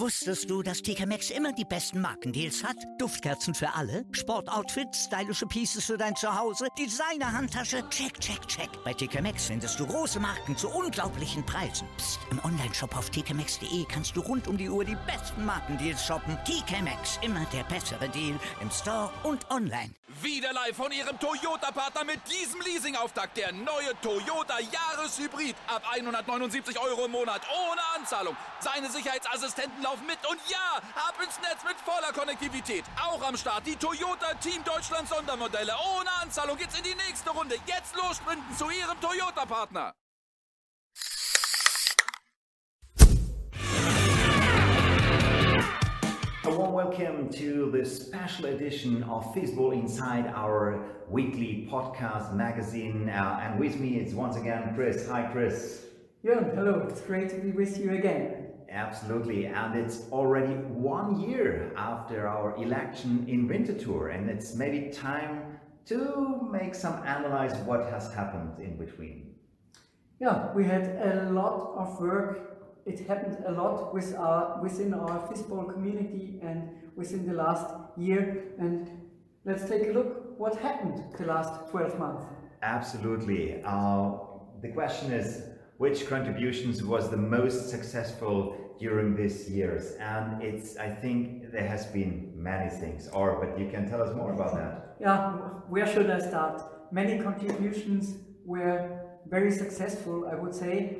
Wusstest du, dass TK Maxx immer die besten Markendeals hat? Duftkerzen für alle, Sportoutfits, stylische Pieces für dein Zuhause, Designer-Handtasche, check, check, check. Bei TK Maxx findest du große Marken zu unglaublichen Preisen. Psst. Im Onlineshop auf tkmaxx.de kannst du rund um die Uhr die besten Markendeals shoppen. TK Maxx, immer der bessere Deal im Store und online. Wieder live von Ihrem Toyota-Partner mit diesem Leasing-Auftakt. Der neue Toyota Jahreshybrid. Ab 179 € im Monat. Ohne Anzahlung. Seine Sicherheitsassistenten laufen mit. Und ja, ab ins Netz mit voller Konnektivität. Auch am Start die Toyota Team Deutschland Sondermodelle. Ohne Anzahlung geht's in die nächste Runde. Jetzt los sprinten zu Ihrem Toyota-Partner. A warm welcome to the special edition of FISBall Inside, our weekly podcast magazine. And with me it's once again Chris. Hi, Chris. Jörn, hello. It's great to be with you again. Absolutely. And it's already 1 year after our election in Winterthur. And it's maybe time to make some analyze what has happened in between. Yeah, we had a lot of work. It happened a lot within our FISBall community and within the last year. And let's take a look what happened the last 12 months. Absolutely. The question is, which contributions was the most successful during these years? And I think there has been many things, but you can tell us more about that. Yeah, where should I start? Many contributions were very successful, I would say.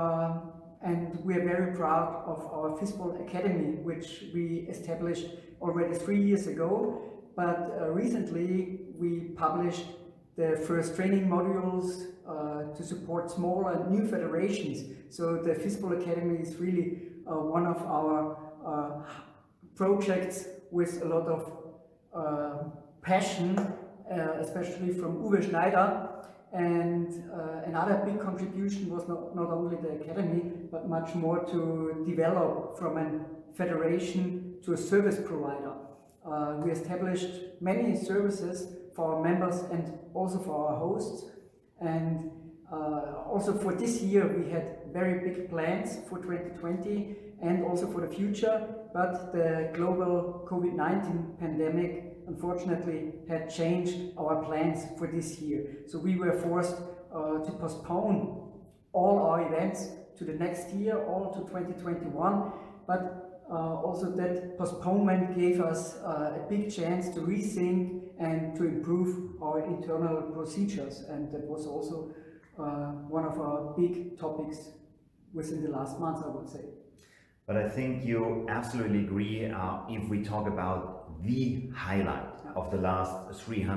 And we are very proud of our FISBall Academy, which we established already 3 years ago. But recently we published the first training modules to support small and new federations. So the FISBall Academy is really one of our projects with a lot of passion, especially from Uwe Schneider. And another big contribution was not only the academy, but much more to develop from a federation to a service provider. We established many services for our members and also for our hosts. And also for this year we had very big plans for 2020 and also for the future, but the global COVID-19 pandemic unfortunately had changed our plans for this year. So we were forced to postpone all our events to the next year, all to 2021, but also that postponement gave us a big chance to rethink and to improve our internal procedures, and that was also one of our big topics within the last months, I would say. But I think you absolutely agree if we talk about the highlight of the last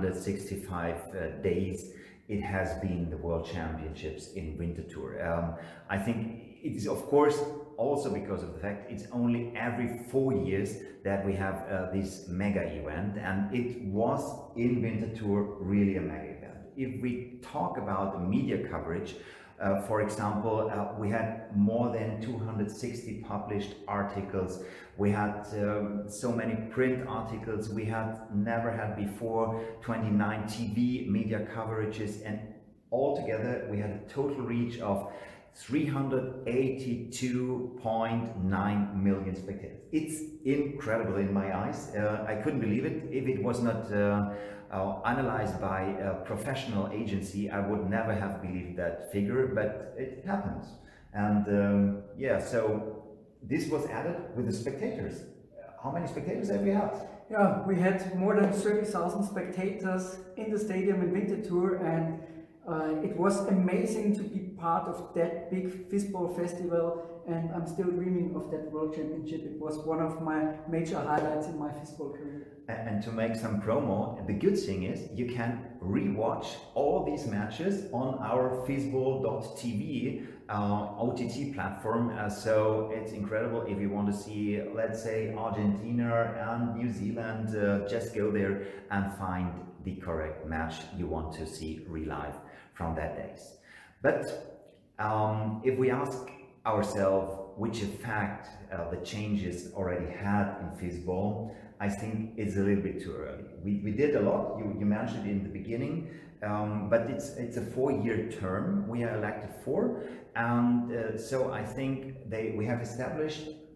365 days, it has been the World Championships in Winterthur. I think it is, of course, also because of the fact it's only every 4 years that we have this mega event, and it was in Winterthur really a mega event. If we talk about the media coverage, for example, we had more than 260 published articles. We had so many print articles we had never had before, 29 TV media coverages, and altogether we had a total reach of 382.9 million spectators. It's incredible in my eyes. I couldn't believe it. If it was not analyzed by a professional agency, I would never have believed that figure, but it happened. And so this was added with the spectators. How many spectators have we had? Yeah, we had more than 30,000 spectators in the stadium in Winterthur, and it was amazing to be part of that big FISBall festival, and I'm still dreaming of that World Championship. It was one of my major highlights in my FISBall career. And to make some promo, the good thing is you can rewatch all these matches on our FISBall.tv OTT platform. So it's incredible. If you want to see, let's say, Argentina and New Zealand, just go there and find the correct match you want to see relive from that days. But if we ask ourselves which effect the changes already had in FISBall, I think it's a little bit too early. We did a lot, you mentioned it in the beginning, but it's a 4-year term we are elected for, and so I think we have established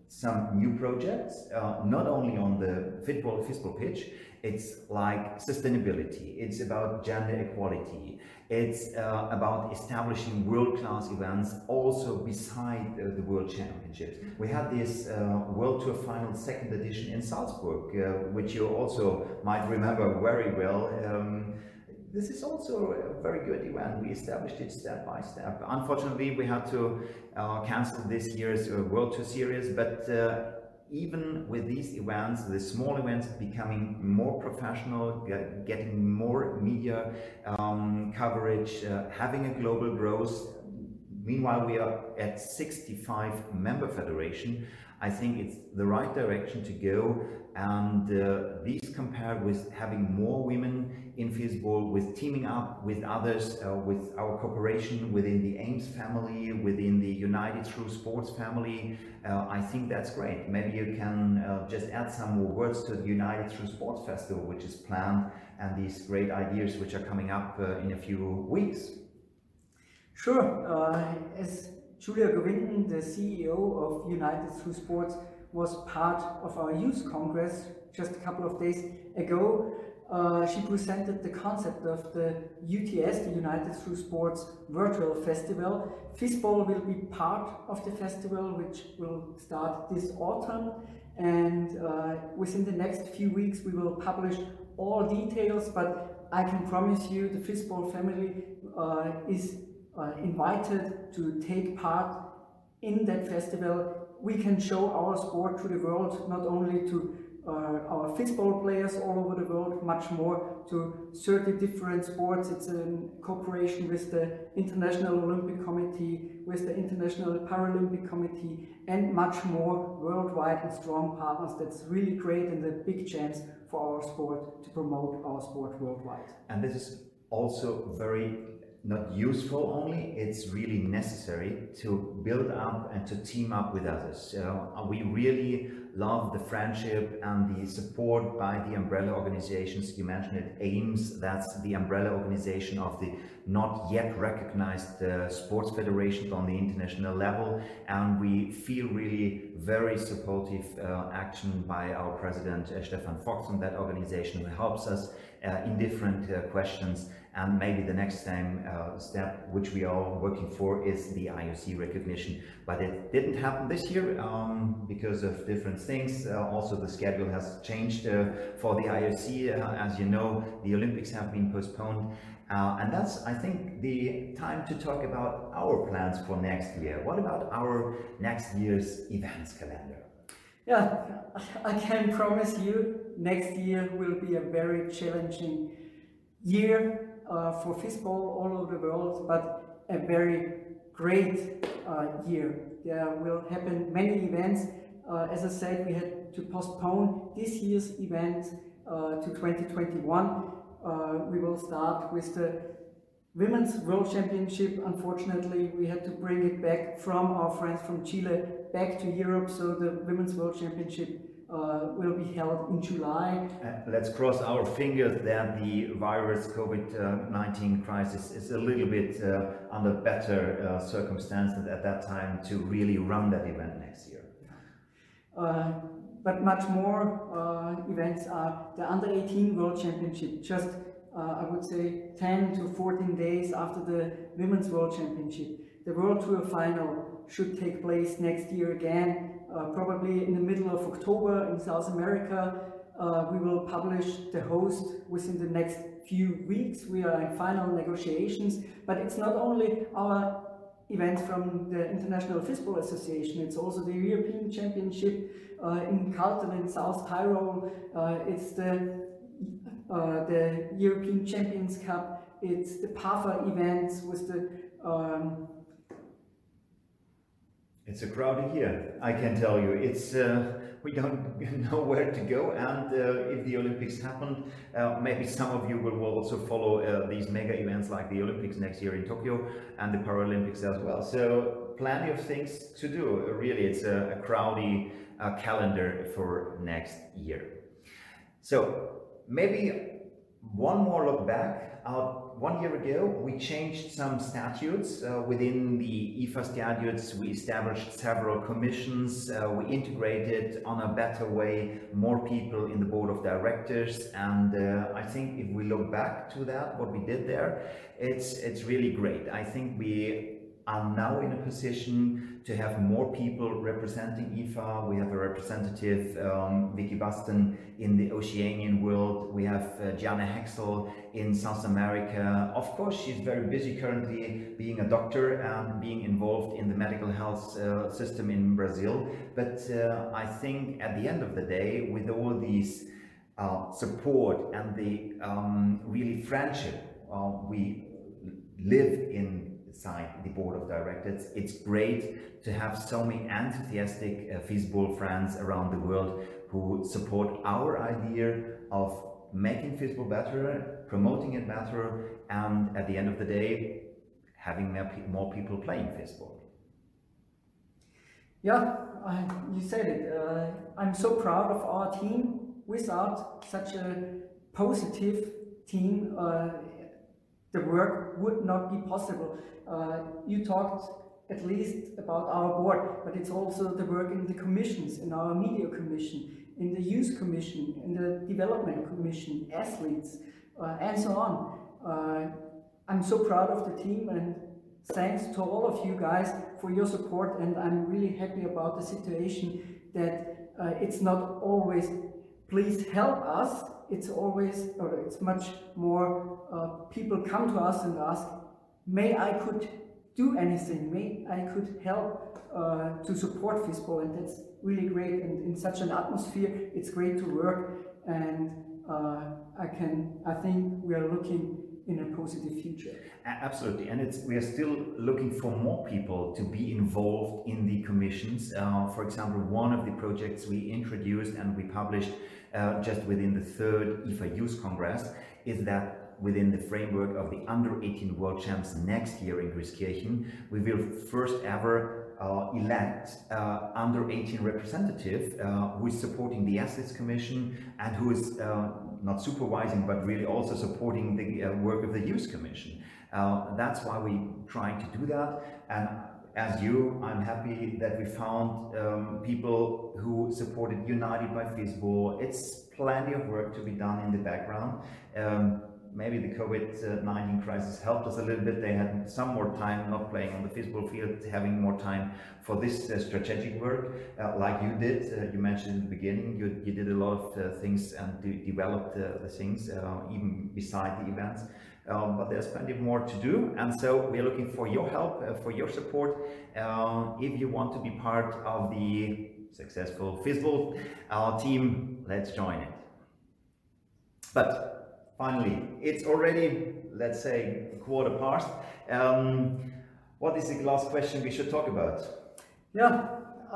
some new projects, not only on the football pitch. It's like sustainability, it's about gender equality, it's about establishing world-class events also beside the World Championships. We had this World Tour Final 2nd edition in Salzburg, which you also might remember very well. This is also a very good event. We established it step by step. Unfortunately, we had to cancel this year's World Tour Series, but even with these events, the small events becoming more professional, getting more media coverage, having a global growth. Meanwhile, we are at 65 member federation. I think it's the right direction to go, and these compared with having more women in Fistball, with teaming up with others, with our cooperation within the AIMS family, within the United Through Sports family, I think that's great. Maybe you can just add some more words to the United Through Sports Festival, which is planned, and these great ideas which are coming up in a few weeks. Sure. As Julia Govinden, the CEO of United Through Sports, was part of our youth congress just a couple of days ago. She presented the concept of the UTS, the United Through Sports Virtual Festival. Fistball will be part of the festival, which will start this autumn, and within the next few weeks we will publish all details, but I can promise you the Fistball family is invited to take part in that festival. We can show our sport to the world, not only to our Fistball players all over the world, much more to 30 different sports. It's in cooperation with the International Olympic Committee, with the International Paralympic Committee, and much more worldwide and strong partners. That's really great and a big chance for our sport to promote our sport worldwide. And this is also very not useful only, it's really necessary to build up and to team up with others. We really love the friendship and the support by the umbrella organizations. You mentioned it, AIMS, that's the umbrella organization of the not yet recognized sports federations on the international level, and we feel really very supportive action by our president Stefan Fox on that organization, who helps us in different questions. And maybe the next step, which we are working for, is the IOC recognition. But it didn't happen this year because of different things. Also, the schedule has changed for the IOC. As you know, the Olympics have been postponed. And that's, I think, the time to talk about our plans for next year. What about our next year's events calendar? Yeah, I can promise you next year will be a very challenging year for Fistball all over the world, but a very great year. There will happen many events. As I said, we had to postpone this year's event to 2021. We will start with the Women's World Championship. Unfortunately, we had to bring it back from our friends from Chile back to Europe, so the Women's World Championship will be held in July. Let's cross our fingers that the virus COVID-19 crisis is a little bit under better circumstances at that time to really run that event next year. But much more events are the Under-18 World Championship, just I would say 10 to 14 days after the Women's World Championship. The World Tour Final should take place next year again. Probably in the middle of October in South America. We will publish the host within the next few weeks. We are in final negotiations, but it's not only our event from the International Fistball Association, it's also the European Championship in Carlton in South Tyrol. It's the European Champions Cup, it's the PAFA events with the It's a crowded year, I can tell you. It's we don't know where to go, and if the Olympics happen, maybe some of you will also follow these mega events like the Olympics next year in Tokyo and the Paralympics as well. So plenty of things to do. Really, it's a crowded calendar for next year. So maybe One more look back. 1 year ago, we changed some statutes. Within the IFA statutes, we established several commissions. We integrated on a better way more people in the board of directors. And I think if we look back to that, what we did there, it's really great. I think we are now in a position to have more people representing IFA. We have a representative, Vicky Baston, in the Oceanian world. We have Gianna Hexel in South America. Of course, she's very busy currently being a doctor and being involved in the medical health system in Brazil. But I think at the end of the day, with all these support and the really friendship we live inside the board of directors, it's great to have so many enthusiastic FISBOL friends around the world who support our idea of making FISBOL better, promoting it better, and at the end of the day, having more people playing FISBOL. Yeah, you said it. I'm so proud of our team. Without such a positive team, the work would not be possible. You talked at least about our board, but it's also the work in the commissions, in our media commission, in the youth commission, in the development commission, athletes, and so on. I'm so proud of the team, and thanks to all of you guys for your support, and I'm really happy about the situation that it's not always please help us. It's always, or it's much more, people come to us and ask, may I could do anything, may I could help to support FISBOL, and that's really great. And in such an atmosphere, it's great to work, and I think we are looking in a positive future. Absolutely, and we are still looking for more people to be involved in the commissions. For example, one of the projects we introduced and we published just within the third IFA Youth Congress is that within the framework of the Under-18 World Champs next year in Grieskirchen, we will first ever elect Under-18 representative who is supporting the Athletes Commission and who is not supervising but really also supporting the work of the Youth Commission. That's why we're trying to do that. And as you, I'm happy that we found people who supported United by FISBOL. It's plenty of work to be done in the background. Maybe the COVID-19 crisis helped us a little bit. They had some more time not playing on the FISBOL field, having more time for this strategic work, like you did. You mentioned in the beginning, you did a lot of things and developed the things, even beside the events. But there's plenty more to do, and so we're looking for your help, for your support. If you want to be part of the successful FISBOL team, let's join it. But finally, it's already, let's say, 1:15. What is the last question we should talk about? Yeah,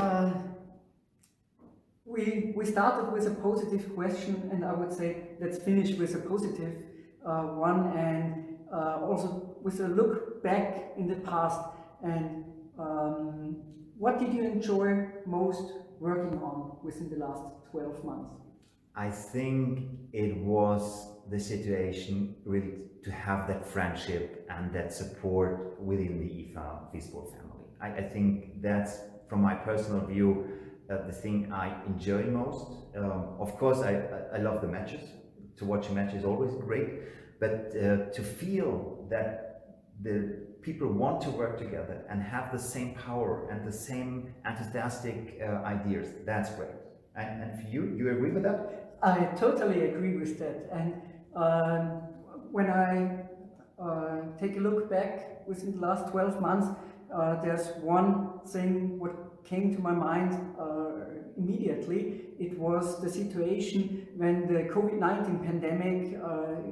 we started with a positive question, and I would say let's finish with a positive one, and also with a look back in the past. And what did you enjoy most working on within the last 12 months? I think it was the situation really to have that friendship and that support within the IFA FISBOL family. I think that's, from my personal view, the thing I enjoy most. Of course, I love the matches. To watch a match is always great, but to feel that the people want to work together and have the same power and the same enthusiastic ideas, that's great. And for you, you agree with that? I totally agree with that. And when I take a look back within the last 12 months, there's one thing what came to my mind immediately. It was the situation when the COVID-19 pandemic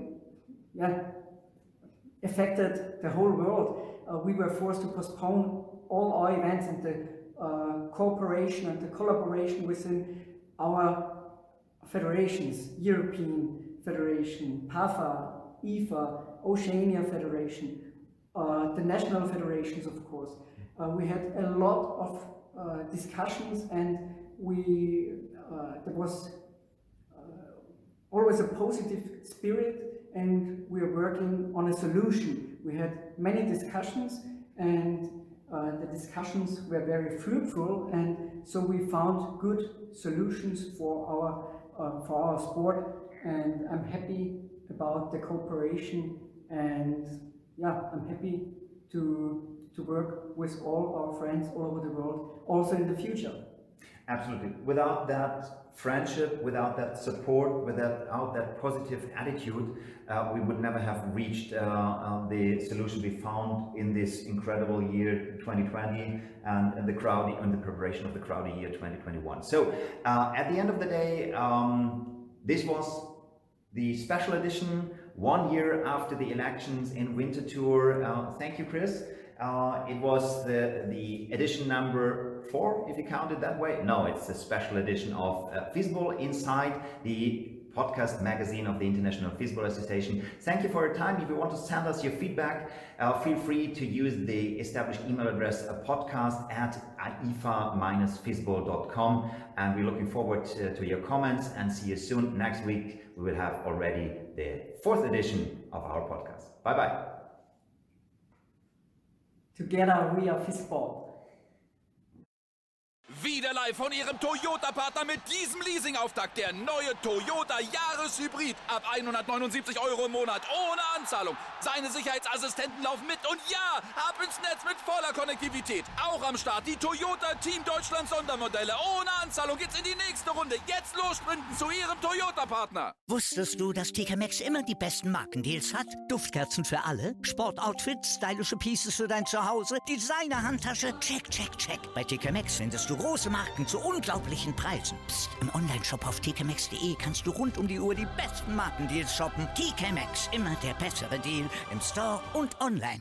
affected the whole world. We were forced to postpone all our events, and the cooperation and the collaboration within our federations, European Federation, PAFA, IFA, Oceania Federation, the national federations, of course. We had a lot of discussions, and there was always a positive spirit, and we're working on a solution. We had many discussions, and the discussions were very fruitful, and so we found good solutions for our sport, and I'm happy about the cooperation, and yeah, I'm happy to work with all our friends all over the world, also in the future. Absolutely. Without that friendship, without that support, without that positive attitude, we would never have reached the solution we found in this incredible year 2020 and the preparation of the crowdy year 2021. So at the end of the day, this was the special edition 1 year after the elections in Winterthur. Thank you, Chris. It was the edition number 4, if you count it that way. No, it's a special edition of FISBall Inside, the podcast magazine of the International FISBall Association. Thank you for your time. If you want to send us your feedback, feel free to use the established email address podcast@ifa-fisball.com, and we're looking forward to your comments and see you soon. Next week we will have already the 4th edition of our podcast. Bye bye. Together we are FISBall. Wieder live von Ihrem Toyota-Partner mit diesem Leasing-Auftakt. Der neue Toyota Jahreshybrid. Ab 179 Euro im Monat. Ohne Anzahlung. Seine Sicherheitsassistenten laufen mit. Und ja, ab ins Netz mit voller Konnektivität. Auch am Start die Toyota Team Deutschland Sondermodelle. Ohne Anzahlung geht's in die nächste Runde. Jetzt los sprinten zu Ihrem Toyota-Partner. Wusstest du, dass TK Maxx immer die besten Markendeals hat? Duftkerzen für alle, Sportoutfits, stylische Pieces für dein Zuhause, Designer-Handtasche, check, check, check. Bei TK Maxx findest du große Marken zu unglaublichen Preisen. Psst. Im Onlineshop auf tkmaxx.de kannst du rund um die Uhr die besten Markendeals shoppen. TK Maxx, immer der bessere Deal im Store und online.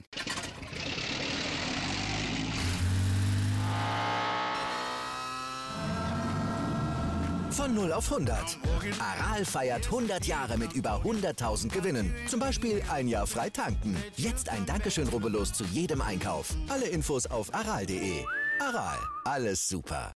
Von 0 auf 100. Aral feiert 100 Jahre mit über 100.000 Gewinnen. Zum Beispiel 1 Jahr frei tanken. Jetzt ein Dankeschön, rubbellos zu jedem Einkauf. Alle Infos auf aral.de. Aral, alles super.